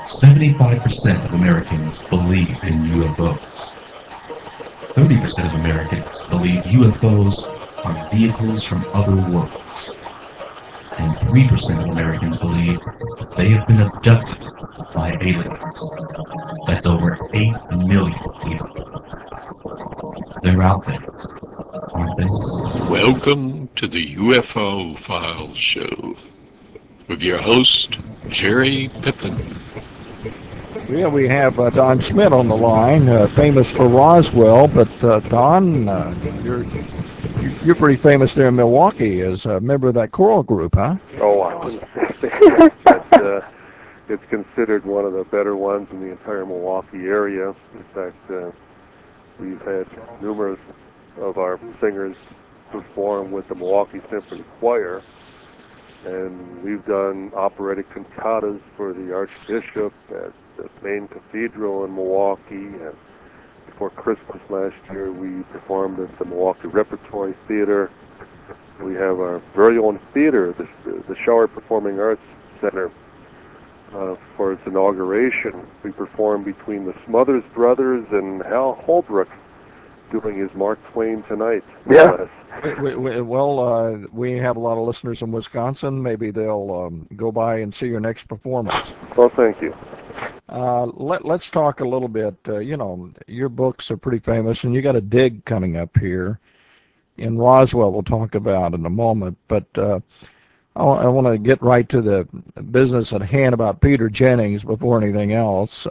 75% of Americans believe in UFOs. 30% of Americans believe UFOs are vehicles from other worlds. And 3% of Americans believe that they have been abducted by aliens. That's over 8 million people. They're out there, aren't they? Welcome to the UFO Files Show with your host, Jerry Pippin. Yeah, we have Don Schmidt on the line, famous for Roswell. But Don, you're pretty famous there in Milwaukee as a member of that choral group, huh? Oh, I wouldn't say famous, but it's considered one of the better ones in the entire Milwaukee area. In fact, we've had numerous of our singers perform with the Milwaukee Symphony Choir, and we've done operatic cantatas for the Archbishop at the main cathedral in Milwaukee. And before Christmas last year, we performed at the Milwaukee Repertory Theater. We have our very own theater, the Shower Performing Arts Center, for its inauguration. We performed between the Smothers Brothers and Hal Holbrook doing his Mark Twain Tonight. Yeah. Well, we have a lot of listeners in Wisconsin. Maybe they'll go by and see your next performance. Well, thank you. Let's talk a little bit. Your books are pretty famous, and you got a dig coming up here in Roswell we'll talk about in a moment. But I want to get right to the business at hand about Peter Jennings before anything else.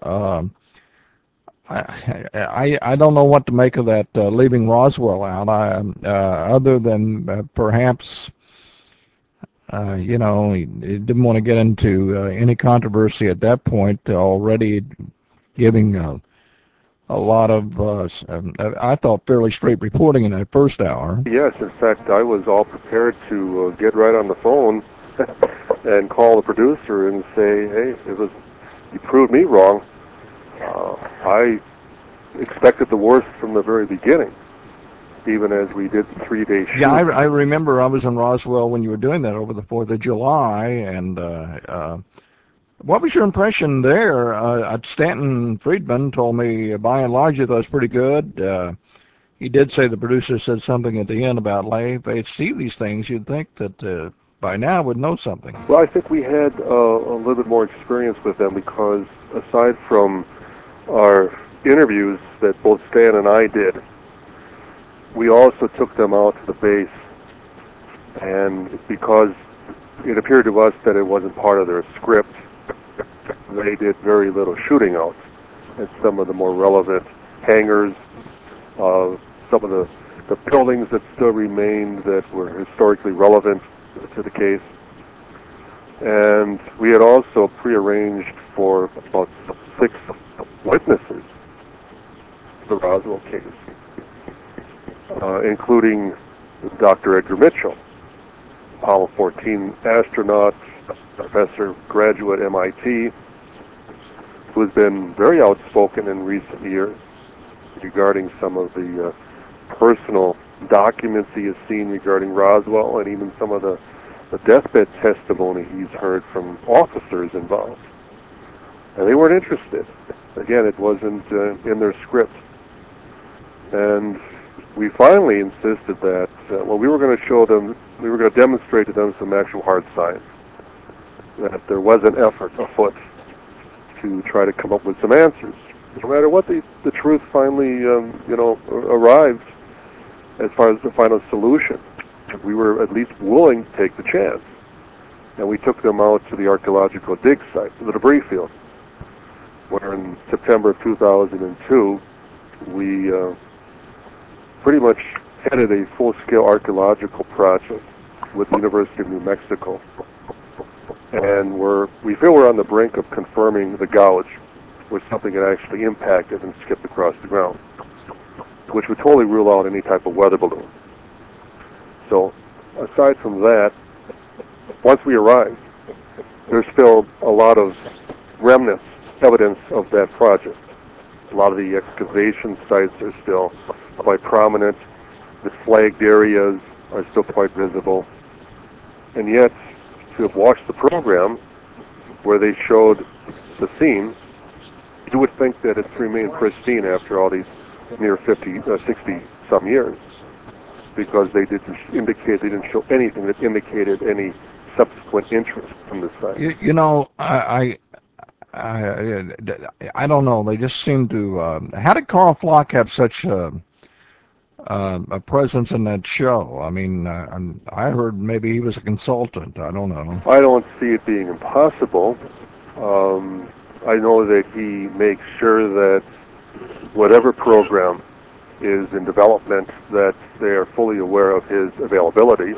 I don't know what to make of that leaving Roswell out, other than perhaps, he didn't want to get into any controversy at that point, already giving a lot of, I thought, fairly straight reporting in that first hour. Yes, in fact, I was all prepared to get right on the phone and call the producer and say, hey, you proved me wrong. I expected the worst from the very beginning, even as we did the 3-day shoot. Yeah, I remember I was in Roswell when you were doing that over the 4th of July, and what was your impression there? Stanton Friedman told me, by and large, he thought it was pretty good. He did say the producer said something at the end about, if they see these things, you'd think that by now would know something. Well, I think we had a little bit more experience with them because aside from our interviews that both Stan and I did, we also took them out to the base, and because it appeared to us that it wasn't part of their script, they did very little shooting out at some of the more relevant hangars, some of the buildings that still remained that were historically relevant to the case. And we had also prearranged for about 6 witnesses to the Roswell case, including Dr. Edgar Mitchell, Apollo 14 astronaut, professor, graduate MIT, who has been very outspoken in recent years regarding some of the personal documents he has seen regarding Roswell, and even some of the deathbed testimony he's heard from officers involved. And they weren't interested. Again, it wasn't in their script. And we finally insisted that, we were going to show them, we were going to demonstrate to them some actual hard science, that there was an effort afoot to try to come up with some answers. No matter what the truth finally, arrived as far as the final solution, we were at least willing to take the chance. And we took them out to the archaeological dig site, the debris field, where in September of 2002, we pretty much headed a full-scale archaeological project with the University of New Mexico. And we feel we're on the brink of confirming the gouge, where something had actually impacted and skipped across the ground, which would totally rule out any type of weather balloon. So, aside from that, once we arrived, there's still a lot of remnants, evidence of that project. A lot of the excavation sites are still quite prominent. The flagged areas are still quite visible. And yet, to have watched the program where they showed the scene, you would think that it's remained pristine after all these near 50, 60 some years, because they didn't show anything that indicated any subsequent interest from the site. You know, I don't know. They just seem to. How did Carl Flock have such a presence in that show? I mean, I heard maybe he was a consultant. I don't know. I don't see it being impossible. I know that he makes sure that whatever program is in development, that they are fully aware of his availability.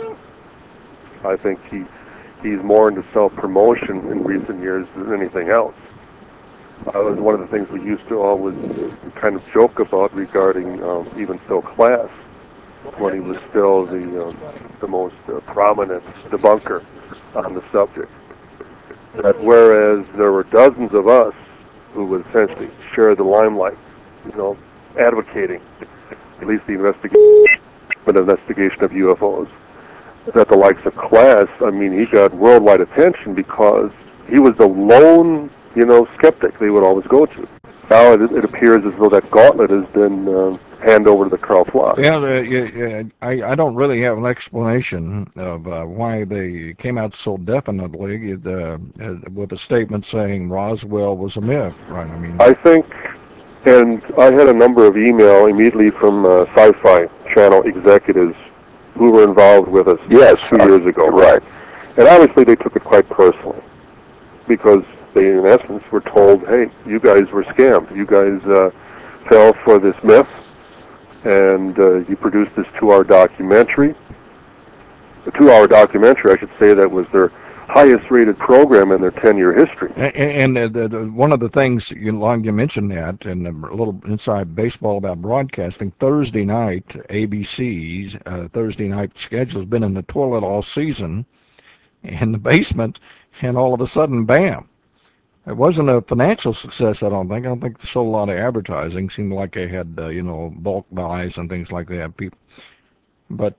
I think he's more into self-promotion in recent years than anything else. It was one of the things we used to always kind of joke about regarding even Phil Klass, when he was still the most prominent debunker on the subject. That whereas there were dozens of us who would essentially share the limelight, advocating at least the investigation of UFOs, that the likes of Klass, I mean, he got worldwide attention because he was the lone, skeptic they would always go to. Now it appears as though that gauntlet has been handed over to the Carl Flock. Yeah, I don't really have an explanation of why they came out so definitely with a statement saying Roswell was a myth, right? I mean, I think, and I had a number of email immediately from Sci-Fi Channel executives who were involved with us 2 years ago. Right. And obviously they took it quite personally, because they, in essence, were told, hey, you guys were scammed. You guys fell for this myth, and you produced this 2-hour documentary. The 2-hour documentary, I should say, that was their highest-rated program in their 10-year history. And one of the things, you mentioned that, and a little inside baseball about broadcasting, Thursday night, ABC's Thursday night schedule has been in the toilet all season, in the basement, and all of a sudden, bam. It wasn't a financial success, I don't think. I don't think they sold a lot of advertising. Seemed like they had, bulk buys and things like that. But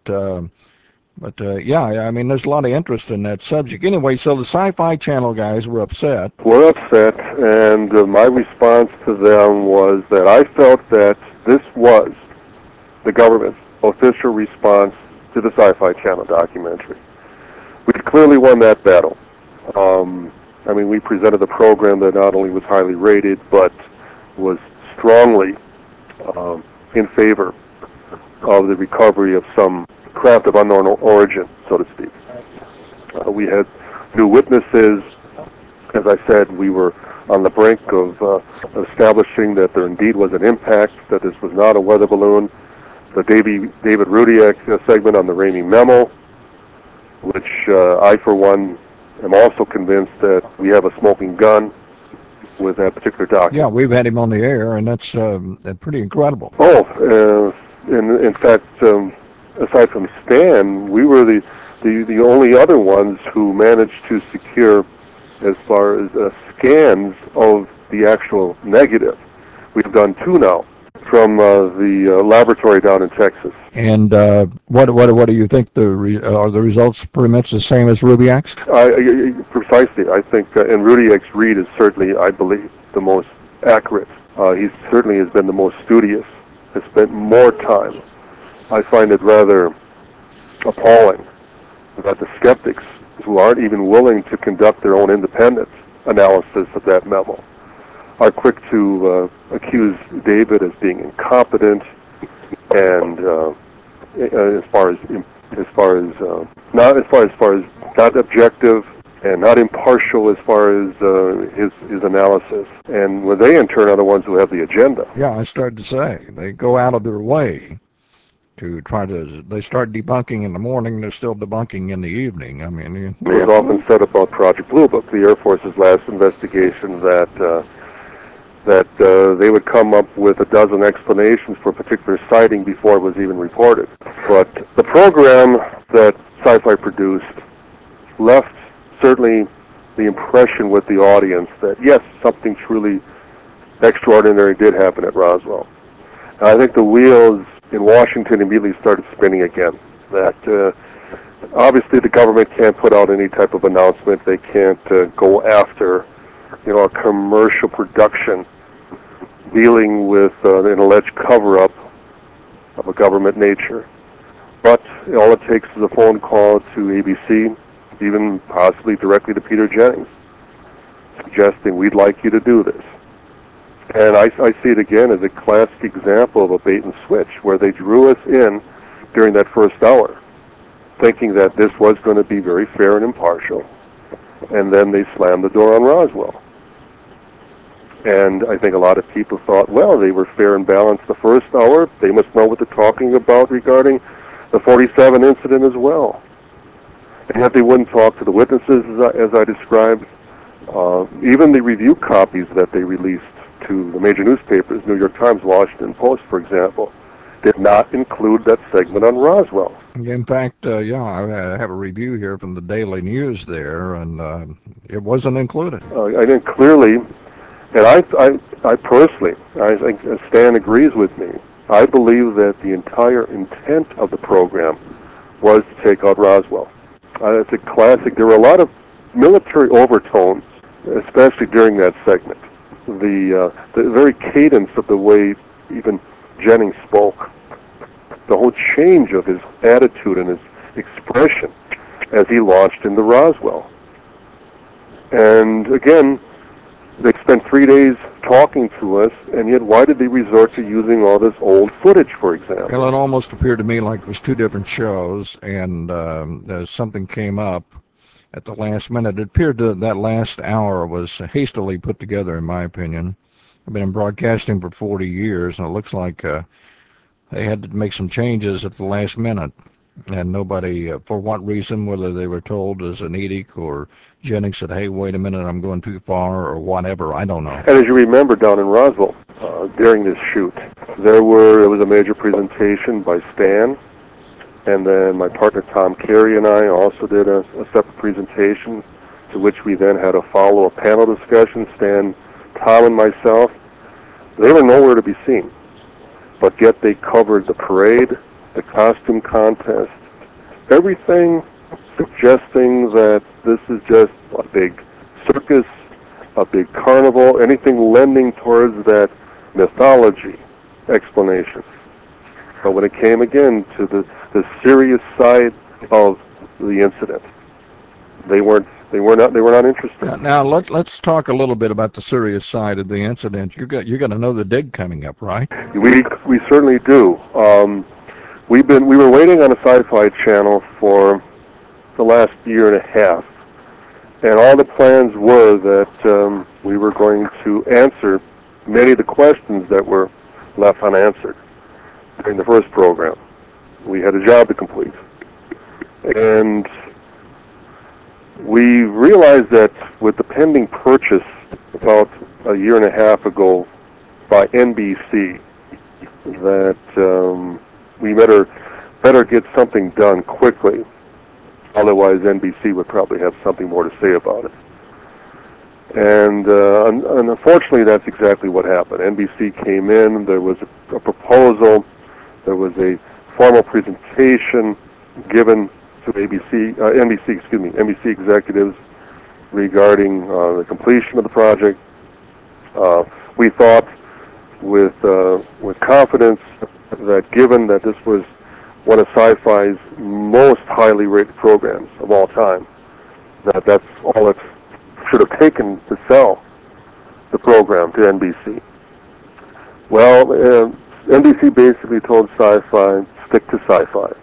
yeah, I mean, there's a lot of interest in that subject. Anyway, so the Sci-Fi Channel guys were upset. We're upset, and my response to them was that I felt that this was the government's official response to the Sci-Fi Channel documentary. We clearly won that battle. I mean, we presented a program that not only was highly rated, but was strongly in favor of the recovery of some craft of unknown origin, so to speak. We had new witnesses. As I said, we were on the brink of establishing that there indeed was an impact, that this was not a weather balloon. The David Rudiak segment on the Ramey Memo, which I, for one, am also convinced that we have a smoking gun with that particular document. Yeah, we've had him on the air, and that's pretty incredible. Oh, in fact, aside from Stan, we were the only other ones who managed to secure, as far as scans of the actual negative. We've done 2 now from the laboratory down in Texas. And what do you think are the results pretty much the same as Rubiak's? Precisely. I think, and Rudiak's read is certainly, I believe, the most accurate. He certainly has been the most studious, has spent more time. I find it rather appalling that the skeptics, who aren't even willing to conduct their own independent analysis of that memo, are quick to accuse David as being incompetent, and as far as not objective and not impartial as far as his analysis. And when they in turn are the ones who have the agenda. Yeah, I started to say they go out of their way to try to. They start debunking in the morning. They're still debunking in the evening. I mean, it was often said about Project Blue Book, the Air Force's last investigation, that they would come up with a dozen explanations for a particular sighting before it was even reported. But the program that Sci-Fi produced left certainly the impression with the audience that, yes, something truly extraordinary did happen at Roswell. And I think the wheels in Washington immediately started spinning again. That obviously the government can't put out any type of announcement. They can't go after a commercial production dealing with an alleged cover-up of a government nature. But all it takes is a phone call to ABC, even possibly directly to Peter Jennings, suggesting we'd like you to do this. And I see it again as a classic example of a bait and switch, where they drew us in during that first hour, thinking that this was going to be very fair and impartial, and then they slammed the door on Roswell. And I think a lot of people thought, well, they were fair and balanced the first hour, they must know what they're talking about regarding the 47 incident as well. And yet they wouldn't talk to the witnesses, as I described. Even the review copies that they released to the major newspapers, New York Times, Washington Post, for example, did not include that segment on Roswell. In fact, I have a review here from the Daily News there, and it wasn't included. I think clearly, and I personally, I think Stan agrees with me, I believe that the entire intent of the program was to take out Roswell. It's a classic. There were a lot of military overtones, especially during that segment. The very cadence of the way even Jennings spoke, the whole change of his attitude and his expression as he launched into Roswell. And again, they spent 3 days talking to us, and yet why did they resort to using all this old footage, for example? Well, it almost appeared to me like it was two different shows, and something came up at the last minute. It appeared that last hour was hastily put together, in my opinion. I've been in broadcasting for 40 years, and it looks like they had to make some changes at the last minute. And nobody, for what reason, whether they were told as an edict or Jennings said, hey, wait a minute, I'm going too far, or whatever, I don't know. And as you remember, down in Roswell, during this shoot, there was a major presentation by Stan, and then my partner Tom Carey and I also did a separate presentation, to which we then had a follow-up panel discussion, Stan, Tom, and myself. They were nowhere to be seen, but yet they covered the parade, the costume contest, everything suggesting that this is just a big circus, a big carnival, anything lending towards that mythology explanation. But when it came again to the serious side of the incident, they were not interested. Now let's talk a little bit about the serious side of the incident. You got another dig coming up, right? We certainly do. We were waiting on a Sci-Fi Channel for the last year and a half, and all the plans were that we were going to answer many of the questions that were left unanswered during the first program. We had a job to complete, and we realized that with the pending purchase about a year and a half ago by NBC, that we better get something done quickly. Otherwise, NBC would probably have something more to say about it. And unfortunately, that's exactly what happened. NBC came in. There was a proposal. There was a formal presentation given to NBC executives regarding the completion of the project. We thought with confidence that given that this was one of Sci-Fi's most highly rated programs of all time, that's all it should have taken to sell the program to NBC. Well, NBC basically told Sci-Fi, stick to Sci-Fi.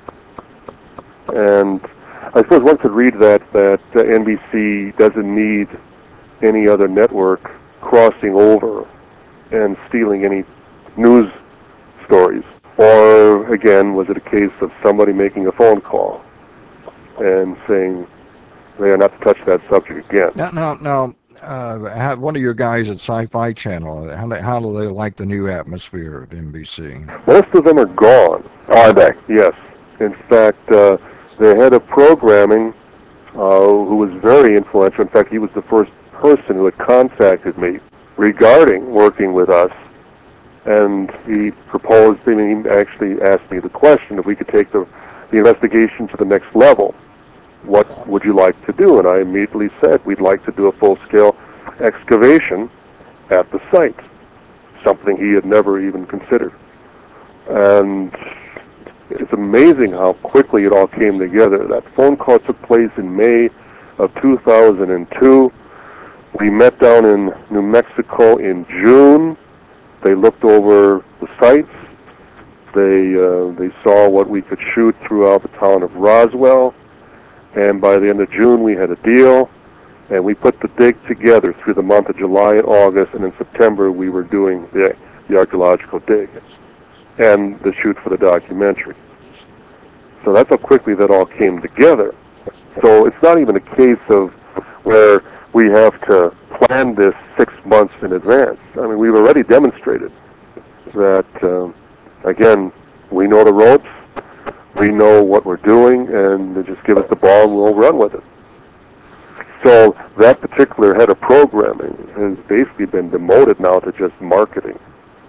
And I suppose one could read that NBC doesn't need any other network crossing over and stealing any news stories. Or, again, was it a case of somebody making a phone call and saying they are not to touch that subject again? Now, one of your guys at Sci-Fi Channel, how do they like the new atmosphere of NBC? Most of them are gone. Are they? Yes. In fact, the head of programming, who was very influential, in fact, he was the first person who had contacted me regarding working with us, and he actually asked me the question if we could take the investigation to the next level. What would you like to do? And I immediately said we'd like to do a full-scale excavation at the site, something he had never even considered. And it's amazing how quickly it all came together. That phone call took place in May of 2002. We met down in New Mexico in June. They looked over the sites. They saw what we could shoot throughout the town of Roswell. And by the end of June, we had a deal. And we put the dig together through the month of July and August. And in September, we were doing the archaeological dig and the shoot for the documentary. So that's how quickly that all came together. So it's not even a case of where we have to plan this 6 months in advance. I mean, we've already demonstrated that, again, we know the ropes, we know what we're doing, and they just give us the ball and we'll run with it. So that particular head of programming has basically been demoted now to just marketing.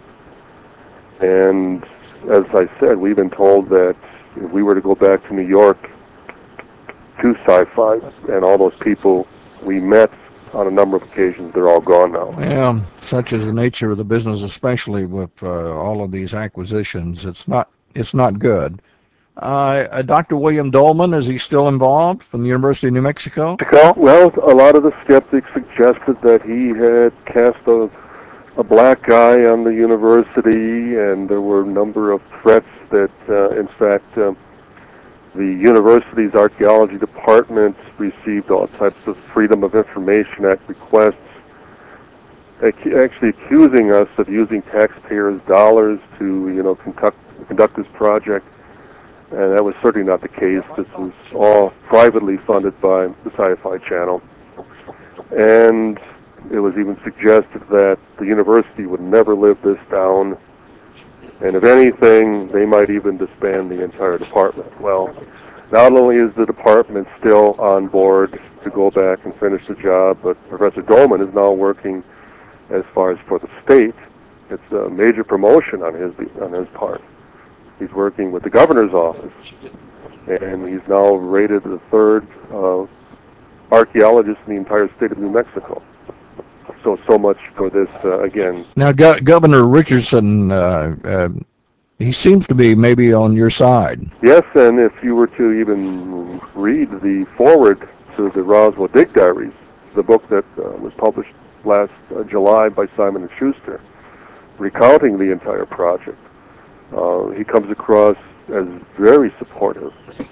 And as I said, we've been told that if we were to go back to New York to Sci-Fi, and all those people we met on a number of occasions, they're all gone now. Yeah, such is the nature of the business, especially with all of these acquisitions. It's not good. Dr. William Dolman, is he still involved from the University of New Mexico? Well, a lot of the skeptics suggested that he had cast a black guy on the university, and there were a number of threats that, in fact, the university's archaeology department received all types of Freedom of Information Act requests, actually accusing us of using taxpayers' dollars to, conduct this project. And that was certainly not the case. This was all privately funded by the Sci-Fi Channel. And it was even suggested that the university would never live this down. And if anything, they might even disband the entire department. Well, not only is the department still on board to go back and finish the job, but Professor Dolman is now working as far as for the state. It's a major promotion on his part. He's working with the governor's office, and he's now rated the third archaeologist in the entire state of New Mexico. So much for this, again. Now, Governor Richardson, he seems to be maybe on your side. Yes, and if you were to even read the foreword to the Roswell Dig Diaries, the book that was published last July by Simon & Schuster, recounting the entire project, he comes across as very supportive.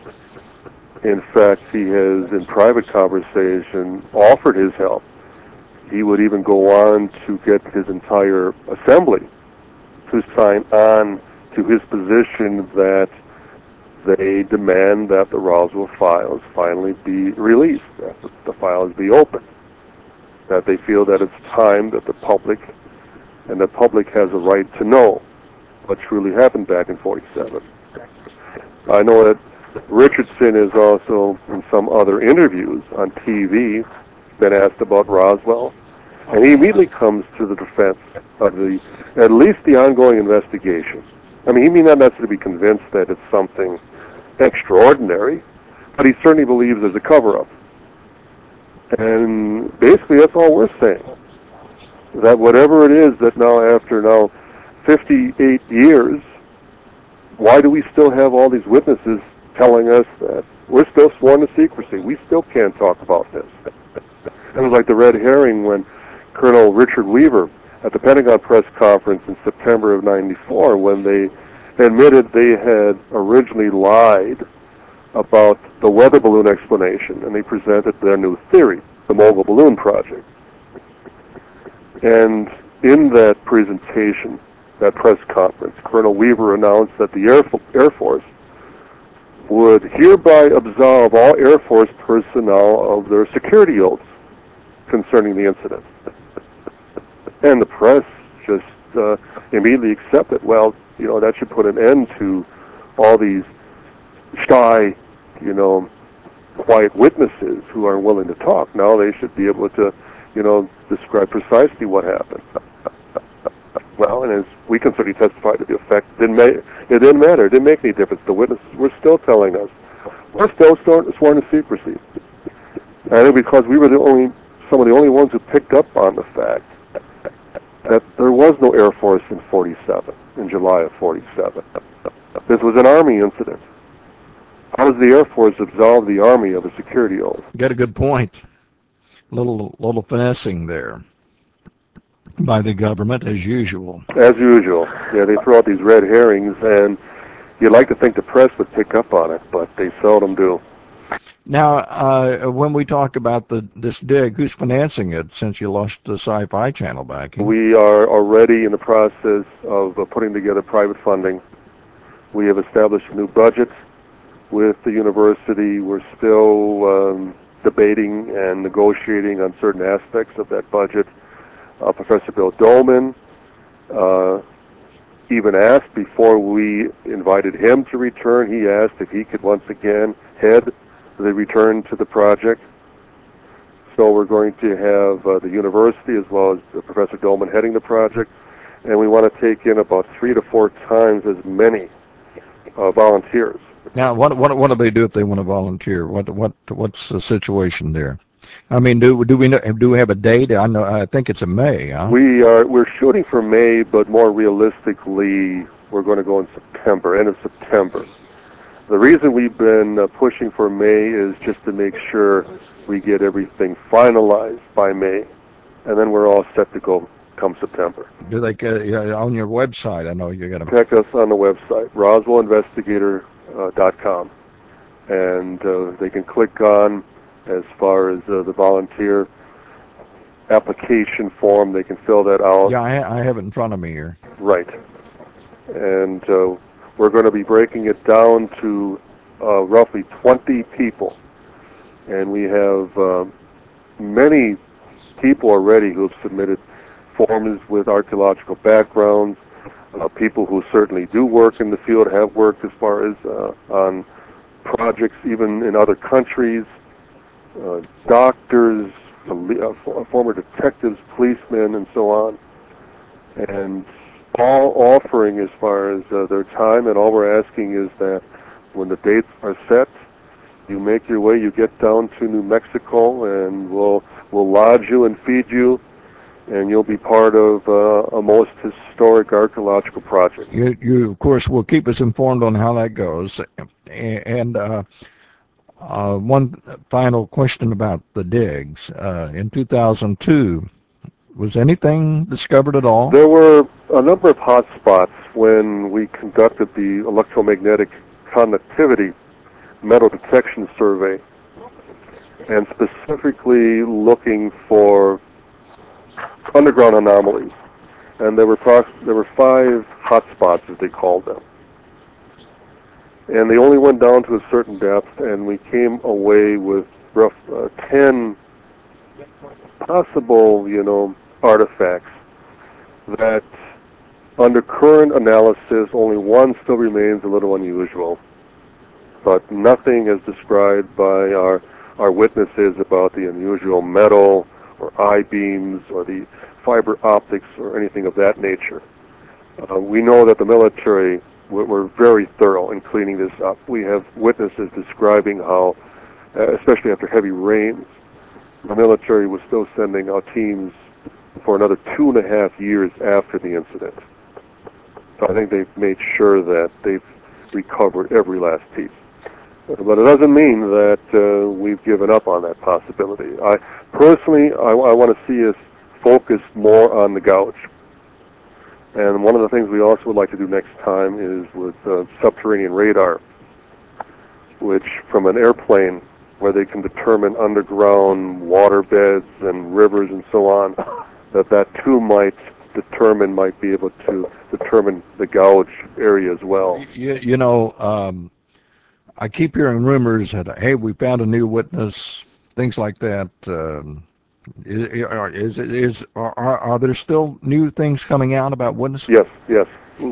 In fact, he has, in private conversation, offered his help. He would even go on to get his entire assembly to sign on to his position that they demand that the Roswell files finally be released, that the files be opened, that they feel that it's time that the public has a right to know what truly happened back in 47. I know that Richardson is also, in some other interviews on TV, been asked about Roswell, and he immediately comes to the defense of at least the ongoing investigation. I mean, he may not necessarily be convinced that it's something extraordinary, but he certainly believes there's a cover-up. And basically that's all we're saying, that whatever it is that after 58 years, why do we still have all these witnesses telling us that we're still sworn to secrecy? We still can't talk about this. It was like the red herring when Colonel Richard Weaver at the Pentagon press conference in September of '94, when they admitted they had originally lied about the weather balloon explanation, and they presented their new theory, the Mogul Balloon Project. And in that presentation, that press conference, Colonel Weaver announced that the Air Force would hereby absolve all Air Force personnel of their security oaths concerning the incident. And the press just immediately accepted, well, that should put an end to all these shy, quiet witnesses who aren't willing to talk. Now they should be able to, describe precisely what happened. Well, and as we can certainly testify to the effect, it didn't matter. It didn't make any difference. The witnesses were still telling us. We're still sworn to secrecy. I think because we were the only some of the only ones who picked up on the fact that there was no Air Force in 47, in July of 47. This was an Army incident. How does the Air Force absolve the Army of a security oath? You got a good point. Little finessing there by the government, as usual. As usual. Yeah, they throw out these red herrings, and you'd like to think the press would pick up on it, but they seldom do. Now, when we talk about this dig, who's financing it since you lost the Sci-Fi Channel backing? We are already in the process of putting together private funding. We have established a new budget with the university. We're still debating and negotiating on certain aspects of that budget. Professor Bill Dolman even asked, before we invited him to return, he asked if he could once again head the return to the project. So we're going to have the university as well as Professor Dolman heading the project, and we want to take in about 3 to 4 times as many volunteers. Now, what do they do if they want to volunteer? What's the situation there? I mean, do we have a date? I think it's in May. Huh? We're shooting for May, but more realistically, we're going to go in September, end of September. The reason we've been pushing for May is just to make sure we get everything finalized by May, and then we're all set to go come September. Do they on your website? I know you got to check us on the website, RoswellInvestigator.com, and they can click on, as far as the volunteer application form, they can fill that out. Yeah, I have it in front of me here. Right. And we're going to be breaking it down to roughly 20 people. And we have many people already who have submitted forms with archaeological backgrounds, people who certainly do work in the field, have worked as far as on projects even in other countries, doctors, former detectives, policemen, and so on. And all offering as far as their time, and all we're asking is that when the dates are set, you make your way, you get down to New Mexico, and we'll lodge you and feed you, and you'll be part of a most historic archaeological project. You of course, will keep us informed on how that goes. And one final question about the digs. In 2002, was anything discovered at all? There were a number of hot spots when we conducted the electromagnetic conductivity metal detection survey, and specifically looking for underground anomalies. And there were 5 hot spots, as they called them. And they only went down to a certain depth, and we came away with 10 possible, artifacts that, under current analysis, only one still remains a little unusual. But nothing as described by our witnesses about the unusual metal or I-beams or the fiber optics or anything of that nature. We know that the military were very thorough in cleaning this up. We have witnesses describing how, especially after heavy rains, the military was still sending out teams for another 2.5 years after the incident. So I think they've made sure that they've recovered every last piece. But it doesn't mean that we've given up on that possibility. Personally, I want to see us focus more on the gouge. And one of the things we also would like to do next time is with subterranean radar, which from an airplane, where they can determine underground water beds and rivers and so on, that too might be able to determine the gouge area as well. I keep hearing rumors that, hey, we found a new witness, things like that. Are there still new things coming out about witnesses? Yes.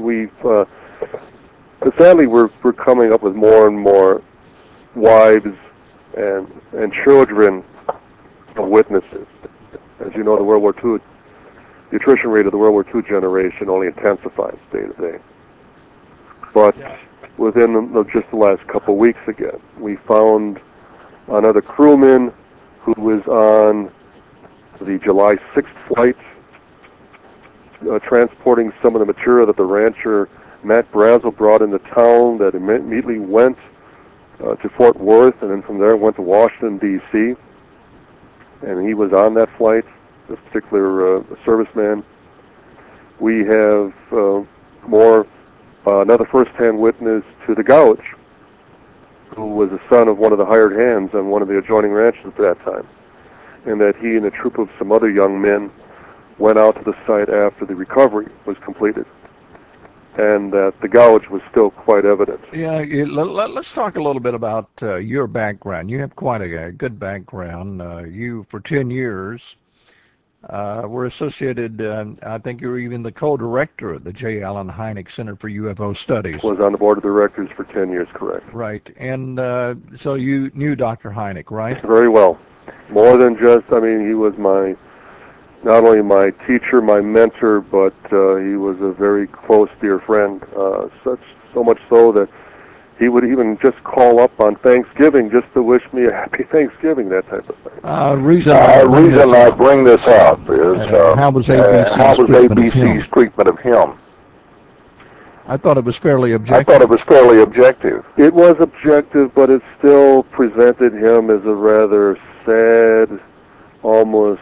Sadly, we're coming up with more and more wives and children of witnesses. As you know, the attrition rate of the World War II generation only intensifies day to day. But within just the last couple of weeks again, we found another crewman who was on the July 6th flight, transporting some of the material that the rancher Matt Brazel brought into town, that immediately went to Fort Worth, and then from there went to Washington, D.C., and he was on that flight, this particular serviceman. We have another first-hand witness to the gouge, who was the son of one of the hired hands on one of the adjoining ranches at that time, and that he and a troop of some other young men went out to the site after the recovery was completed, and that the gouge was still quite evident. Yeah, let's talk a little bit about your background. You have quite a good background. You, for 10 years, were associated, I think you were even the co-director of the J. Allen Hynek Center for UFO Studies. Was on the board of directors for 10 years, correct. Right, and so you knew Dr. Hynek, right? Very well. More than just, he was not only my teacher, my mentor, but he was a very close, dear friend. So much so that he would even just call up on Thanksgiving just to wish me a happy Thanksgiving, that type of thing. Reason I bring this up is how was ABC's treatment of him? I thought it was fairly objective. It was objective, but it still presented him as a rather sad, almost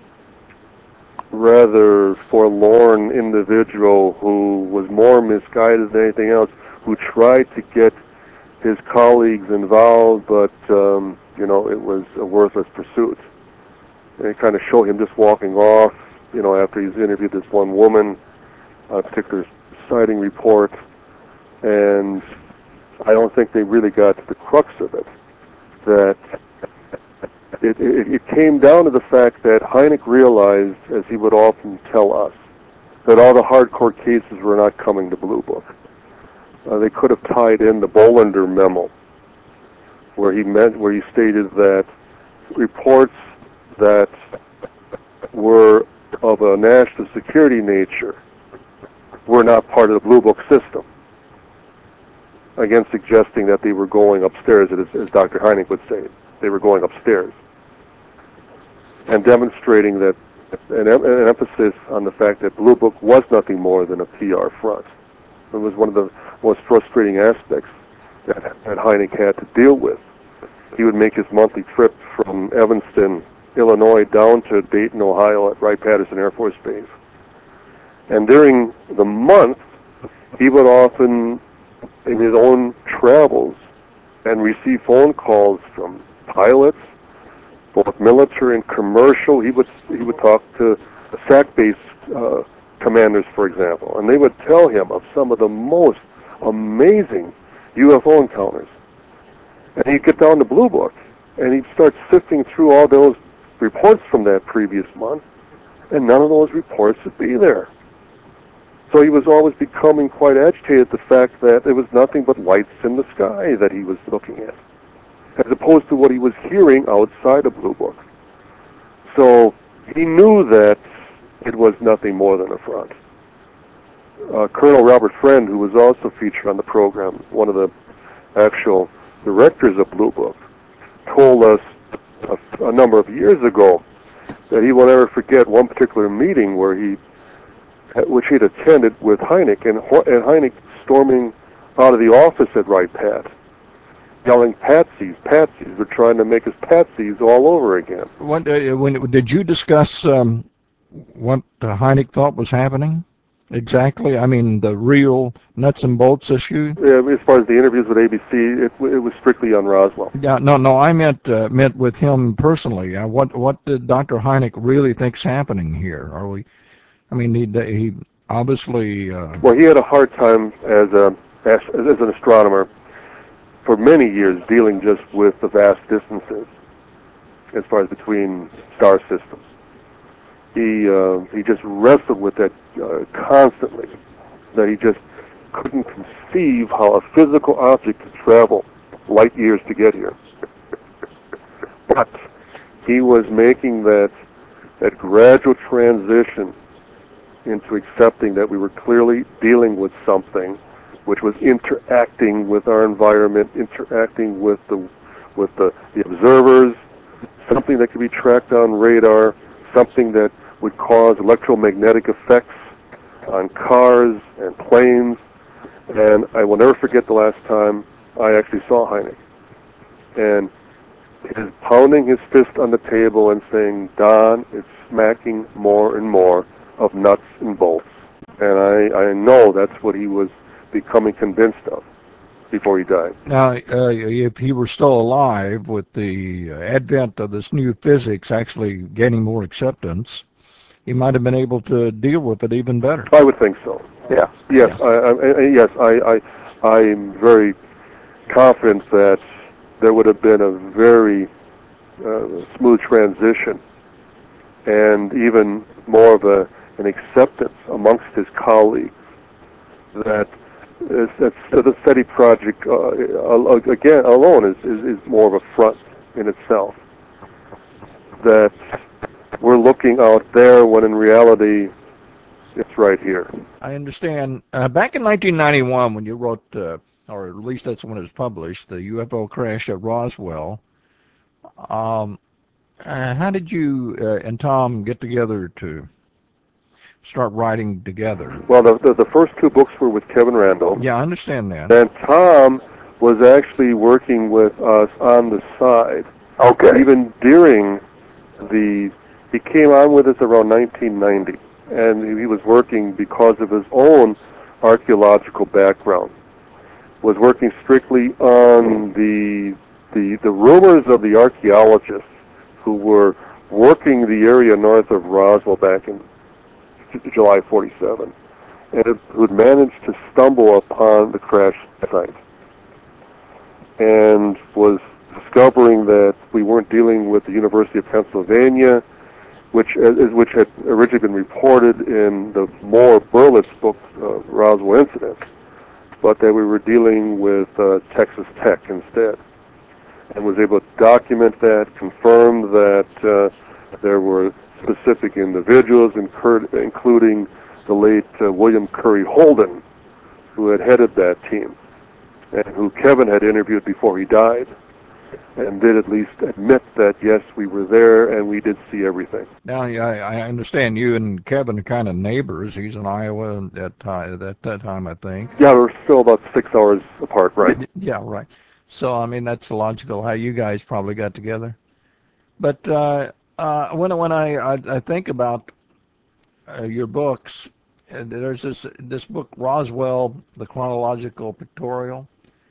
rather forlorn individual who was more misguided than anything else, who tried to get his colleagues involved, but it was a worthless pursuit. And it kind of showed him just walking off, after he's interviewed this one woman on a particular sighting report, and I don't think they really got to the crux of it. That it came down to the fact that Hynek realized, as he would often tell us, that all the hardcore cases were not coming to Blue Book. They could have tied in the Bolander memo, where he stated that reports that were of a national security nature were not part of the Blue Book system, again suggesting that they were going upstairs, as Dr. Hynek would say, they were going upstairs, and demonstrating that an emphasis on the fact that Blue Book was nothing more than a PR front. It was one of the most frustrating aspects that Hynek had to deal with. He would make his monthly trip from Evanston, Illinois, down to Dayton, Ohio at Wright-Patterson Air Force Base. And during the month, he would often, in his own travels, and receive phone calls from pilots, both military and commercial. He would talk to SAC-based commanders, for example, and they would tell him of some of the most amazing UFO encounters. And he'd get down to Blue Book, and he'd start sifting through all those reports from that previous month, and none of those reports would be there. So he was always becoming quite agitated at the fact that there was nothing but lights in the sky that he was looking at, as opposed to what he was hearing outside of Blue Book. So he knew that it was nothing more than a front. Colonel Robert Friend, who was also featured on the program, one of the actual directors of Blue Book, told us a number of years ago that he will never forget one particular meeting which he'd attended with Hynek, and Hynek storming out of the office at Wright-Pat, yelling, "Patsies, patsies, they're trying to make us patsies all over again." When did you discuss what Hynek thought was happening? Exactly. I mean, the real nuts and bolts issue. Yeah, as far as the interviews with ABC, it was strictly on Roswell. Yeah, no. I meant with him personally. What did Dr. Hynek really think's happening here? He obviously. Well, he had a hard time as an astronomer for many years dealing just with the vast distances as far as between star systems. He just wrestled with that constantly, that he just couldn't conceive how a physical object could travel light years to get here. But he was making that gradual transition into accepting that we were clearly dealing with something which was interacting with our environment, interacting with the observers, something that could be tracked on radar, something that would cause electromagnetic effects on cars and planes. And I will never forget the last time I actually saw Hynek. And his pounding his fist on the table and saying, "Don, it's smacking more and more of nuts and bolts." And I know that's what he was becoming convinced of before he died. Now, if he were still alive with the advent of this new physics actually gaining more acceptance, he might have been able to deal with it even better. I would think so. Yeah. Yes, I'm very confident that there would have been a very smooth transition and even more of an acceptance amongst his colleagues that the SETI project again alone is more of a front in itself. That we're looking out there when in reality it's right here. I understand. Back in 1991, when you wrote, or at least that's when it was published, the UFO crash at Roswell, how did you and Tom get together to start writing together? Well, the first two books were with Kevin Randall. Yeah, I understand that. And Tom was actually working with us on the side. Okay. Even during he came on with us around 1990, and he was working because of his own archaeological background. Was working strictly on the rumors of the archaeologists who were working the area north of Roswell back in July 47, and who had managed to stumble upon the crash site, and was discovering that we weren't dealing with the University of Pennsylvania, which had originally been reported in the Moore Berlitz book, Roswell Incident, but that we were dealing with Texas Tech instead, and was able to document that, confirm that there were specific individuals, including the late William Curry Holden, who had headed that team, and who Kevin had interviewed before he died, and did at least admit that, yes, we were there and we did see everything. Now, I understand you and Kevin are kind of neighbors. He's in Iowa at that time, I think. Yeah, we're still about 6 hours apart, right? Yeah, right. So, I mean, that's logical how you guys probably got together. But when I think about your books, there's this book, Roswell, the Chronological Pictorial.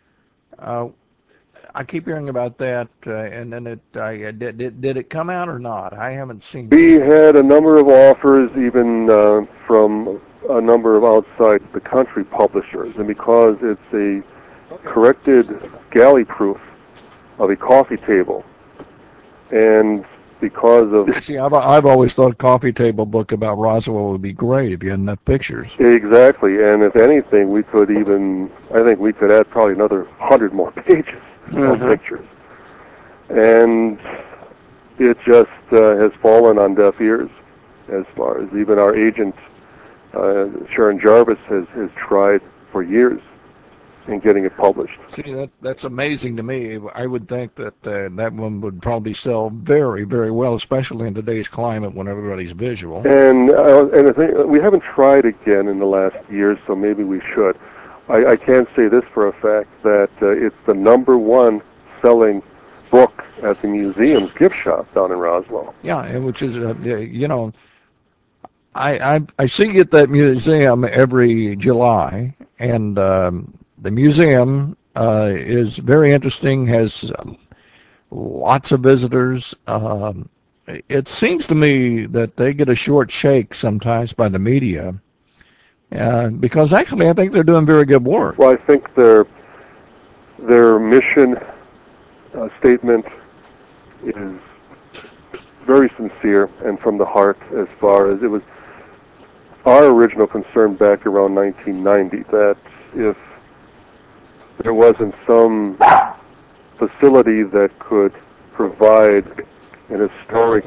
I keep hearing about that, and then did it come out or not? I haven't seen it. We had a number of offers, even from a number of outside the country publishers, and because it's a corrected galley proof of a coffee table, and because of See, I've always thought a coffee table book about Roswell would be great if you had enough pictures. exactly, and if anything, I think we could add probably another 100 more pages of pictures, and it just has fallen on deaf ears. As far as even our agent Sharon Jarvis has tried for years in getting it published. See, that's amazing to me. I would think that that one would probably sell very, very well, especially in today's climate when everybody's visual. And I think we haven't tried again in the last year, so maybe we should. I can say this for a fact, that it's the #1 selling book at the museum's gift shop down in Roswell. Yeah, and which is, I see at that museum every July, and the museum is very interesting, has lots of visitors. It seems to me that they get a short shake sometimes by the media, because actually I think they're doing very good work. Well, I think their mission statement is very sincere and from the heart, as far as it was our original concern back around 1990, that if there wasn't some facility that could provide an historic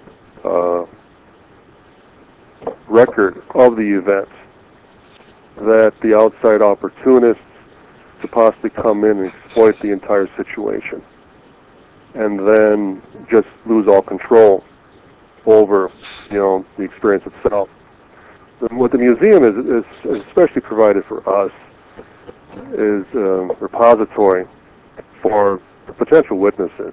record of the event, that the outside opportunists could possibly come in and exploit the entire situation, and then just lose all control over, the experience itself. What the museum is especially provided for us is a repository for potential witnesses.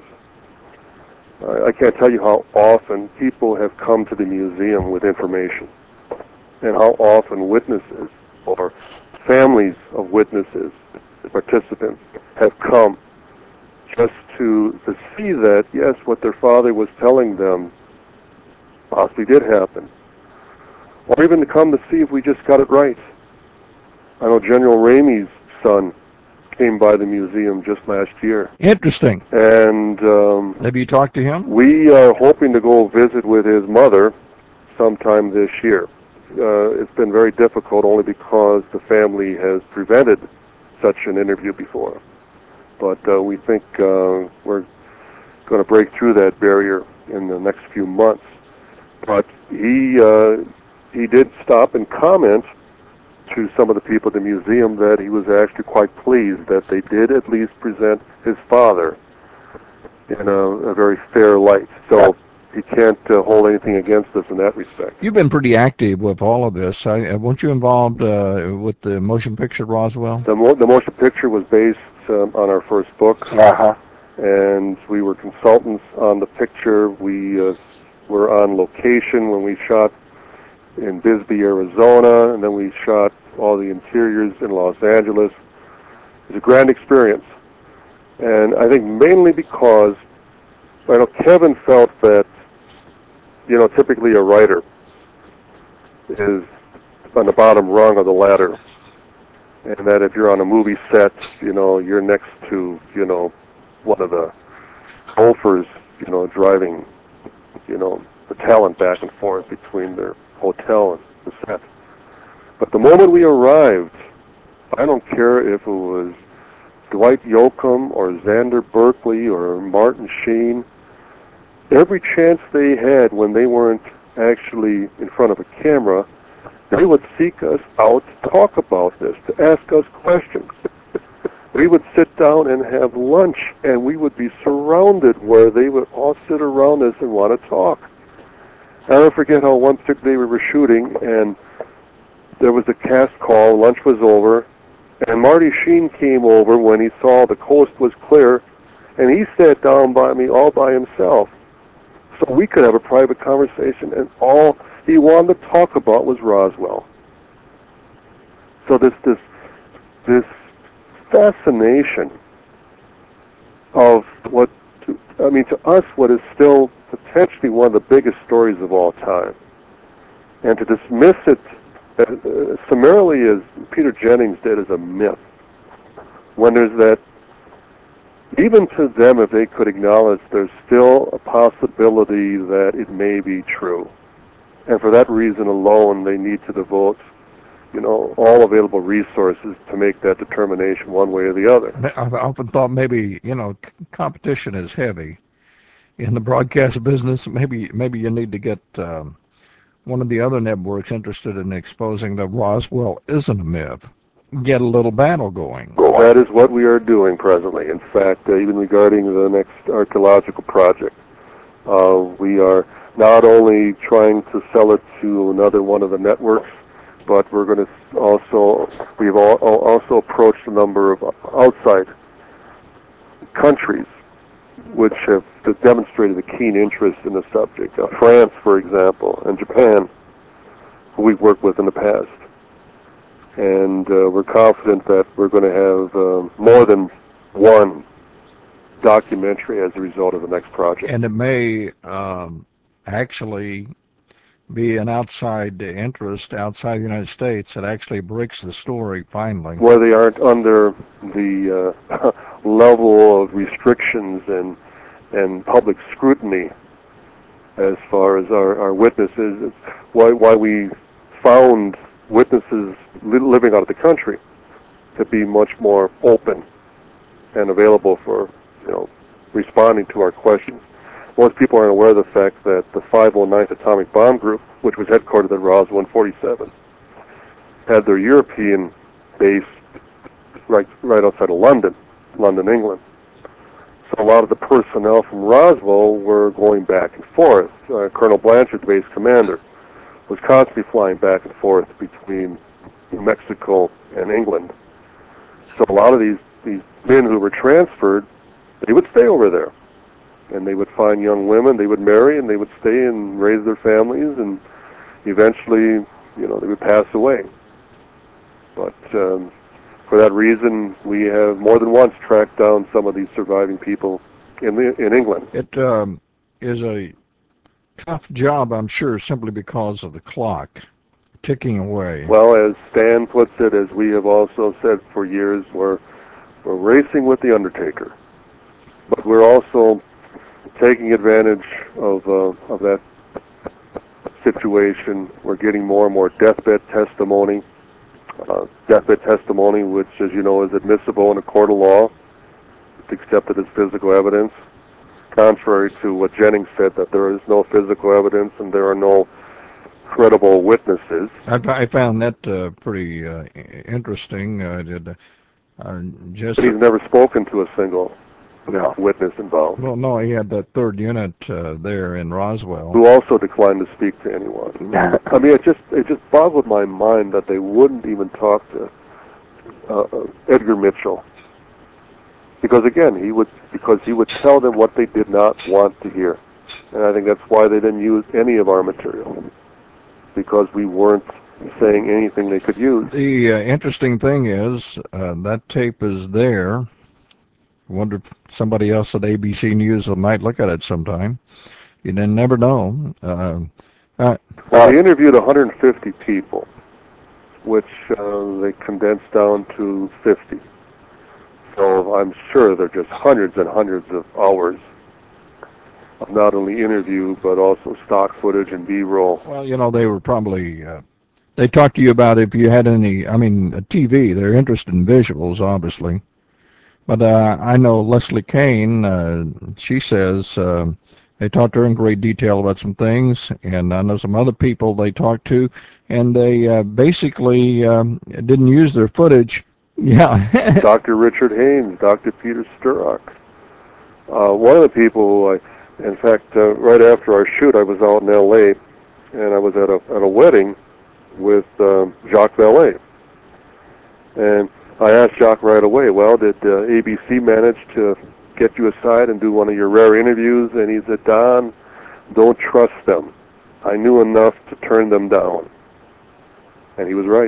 I can't tell you how often people have come to the museum with information, and how often witnesses or families of witnesses, participants, have come just to see that, yes, what their father was telling them possibly did happen. Or even to come to see if we just got it right. I know General Ramey's son came by the museum just last year. Interesting. And have you talked to him? We are hoping to go visit with his mother sometime this year. It's been very difficult only because the family has prevented such an interview before. But we think we're going to break through that barrier in the next few months. But he did stop and comment to some of the people at the museum that he was actually quite pleased that they did at least present his father in a very fair light. So he can't hold anything against us in that respect. You've been pretty active with all of this. Weren't you involved with the motion picture Roswell? The motion picture was based on our first book, and we were consultants on the picture. We were on location when we shot in Bisbee, Arizona, and then we shot all the interiors in Los Angeles. It was a grand experience, and I think mainly because I know Kevin felt that, typically a writer is on the bottom rung of the ladder, and that if you're on a movie set, you're next to, one of the chauffeurs, driving, the talent back and forth between their hotel and the set. But the moment we arrived, I don't care if it was Dwight Yoakam or Xander Berkeley or Martin Sheen, every chance they had when they weren't actually in front of a camera, they would seek us out to talk about this, to ask us questions. We would sit down and have lunch, and we would be surrounded where they would all sit around us and want to talk. I'll never forget how one particular day we were shooting, and there was a cast call, lunch was over, and Marty Sheen came over when he saw the coast was clear, and he sat down by me all by himself. So we could have a private conversation, and all he wanted to talk about was Roswell. So this fascination of to us, what is still potentially one of the biggest stories of all time, and to dismiss it summarily as Peter Jennings did as a myth, when there's that, even to them, if they could acknowledge there's still a possibility that it may be true. And for that reason alone, they need to devote, all available resources to make that determination one way or the other. I've often thought maybe, competition is heavy in the broadcast business. Maybe you need to get one of the other networks interested in exposing that Roswell isn't a myth. Get a little battle going. That is what we are doing presently. In fact, even regarding the next archaeological project, we are not only trying to sell it to another one of the networks, but we're going to we've also approached a number of outside countries which have demonstrated a keen interest in the subject. France, for example, and Japan, who we've worked with in the past. And we're confident that we're going to have more than one documentary as a result of the next project. And it may actually be an outside interest outside the United States that actually breaks the story finally. Where they aren't under the level of restrictions and public scrutiny as far as our witnesses. It's why we found witnesses living out of the country to be much more open and available for, responding to our questions. Most people aren't aware of the fact that the 509th Atomic Bomb Group, which was headquartered at Roswell in 47, had their European base right outside of London, England. So a lot of the personnel from Roswell were going back and forth. Colonel Blanchard, the base commander, was constantly flying back and forth between New Mexico and England. So a lot of these men who were transferred, they would stay over there. And they would find young women, they would marry, and they would stay and raise their families, and eventually, they would pass away. But for that reason, we have more than once tracked down some of these surviving people in England. It is a tough job, I'm sure, simply because of the clock ticking away. Well, as Stan puts it, as we have also said for years, we're racing with the Undertaker, but we're also taking advantage of that situation. We're getting more and more deathbed testimony. Deathbed testimony, which, as you know, is admissible in a court of law. It's accepted as physical evidence, contrary to what Jennings said, that there is no physical evidence and there are no credible witnesses. I found that pretty interesting. But he's never spoken to a single witness involved. Well, no, he had that third unit there in Roswell, who also declined to speak to anyone. I mean, it just boggled my mind that they wouldn't even talk to Edgar Mitchell, because again, he would tell them what they did not want to hear, and I think that's why they didn't use any of our material, because we weren't saying anything they could use. The interesting thing is that tape is there. I wonder if somebody else at ABC News might look at it sometime. You never know. They interviewed 150 people, which they condensed down to 50. So I'm sure there are just hundreds and hundreds of hours of not only interview, but also stock footage and B-roll. Well, they were probably, they talked to you about if you had any, TV, they're interested in visuals, obviously. But I know Leslie Kane, she says they talked to her in great detail about some things, and I know some other people they talked to, and they basically didn't use their footage. Yeah. Dr. Richard Haynes, Dr. Peter Sturrock. One of the people who in fact, right after our shoot, I was out in L.A., and I was at a wedding with Jacques Vallée. And I asked Jacques right away, well, did ABC manage to get you aside and do one of your rare interviews? And he said, Don, don't trust them. I knew enough to turn them down. And he was right.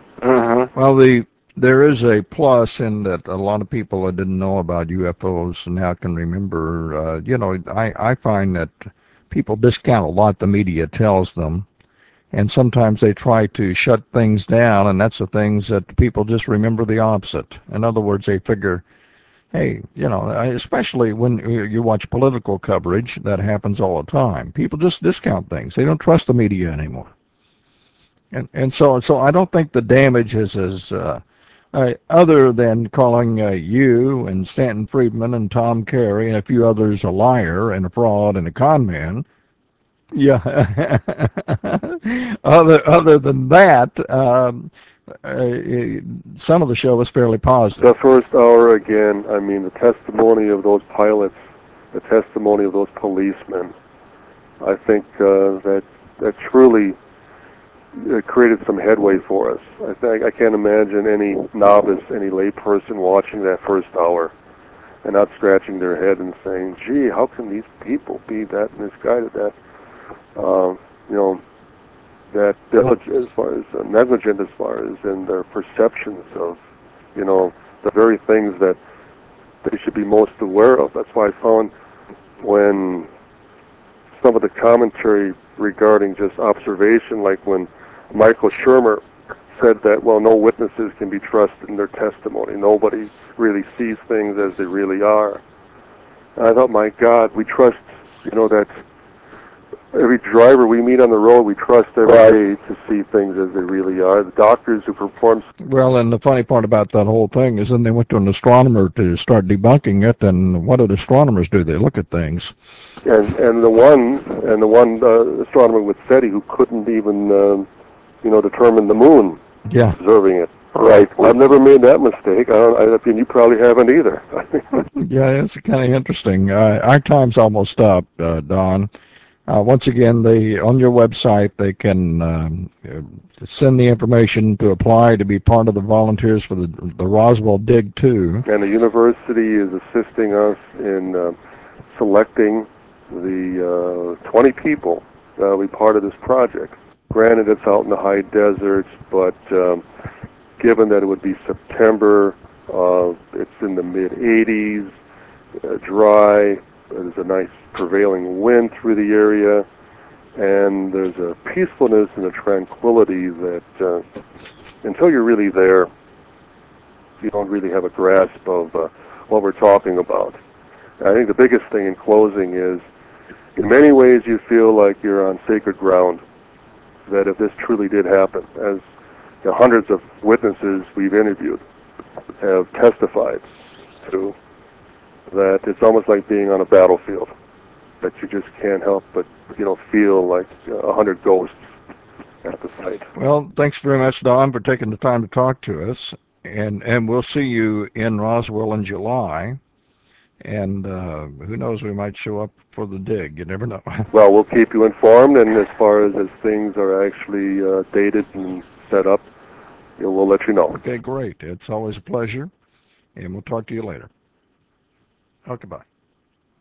Well, there is a plus in that a lot of people that didn't know about UFOs now can remember. I find that people discount a lot the media tells them. And sometimes they try to shut things down, and that's the things that people just remember the opposite. In other words, they figure, hey, especially when you watch political coverage, that happens all the time. People just discount things. They don't trust the media anymore. And so I don't think the damage is as, other than calling you and Stanton Friedman and Tom Carey and a few others a liar and a fraud and a con man. Yeah. Other than that, some of the show was fairly positive. The first hour, again, the testimony of those pilots, the testimony of those policemen, I think that truly created some headway for us. I can't imagine any novice, any layperson watching that first hour and not scratching their head and saying, gee, how can these people be that misguided, that that diligent as far as negligent as far as in their perceptions of, the very things that they should be most aware of. That's why I found when some of the commentary regarding just observation, like when Michael Shermer said that, well, no witnesses can be trusted in their testimony. Nobody really sees things as they really are. And I thought, my God, we trust, that every driver we meet on the road, we trust every day to see things as they really are. The doctors who perform... Well, and the funny part about that whole thing is then they went to an astronomer to start debunking it, and what did astronomers do? They look at things. And the one astronomer with SETI who couldn't even, determine the moon, yeah, observing it. Right. I've never made that mistake. I mean, you probably haven't either. Yeah, it's kind of interesting. Our time's almost up, Don. Once again, on your website, they can send the information to apply to be part of the volunteers for the Roswell Dig 2. And the university is assisting us in selecting the 20 people that will be part of this project. Granted, it's out in the high deserts, but given that it would be September, it's in the mid-80s, dry, there's a nice prevailing wind through the area, and there's a peacefulness and a tranquility that until you're really there, you don't really have a grasp of what we're talking about. I think the biggest thing in closing is, in many ways, you feel like you're on sacred ground, that if this truly did happen, as the hundreds of witnesses we've interviewed have testified to, that it's almost like being on a battlefield, that you just can't help but, feel like 100 ghosts at the site. Well, thanks very much, Don, for taking the time to talk to us. And we'll see you in Roswell in July. And who knows, we might show up for the dig. You never know. Well, we'll keep you informed, and as far as things are actually dated and set up, we'll let you know. Okay, great. It's always a pleasure. And we'll talk to you later. Okay, bye.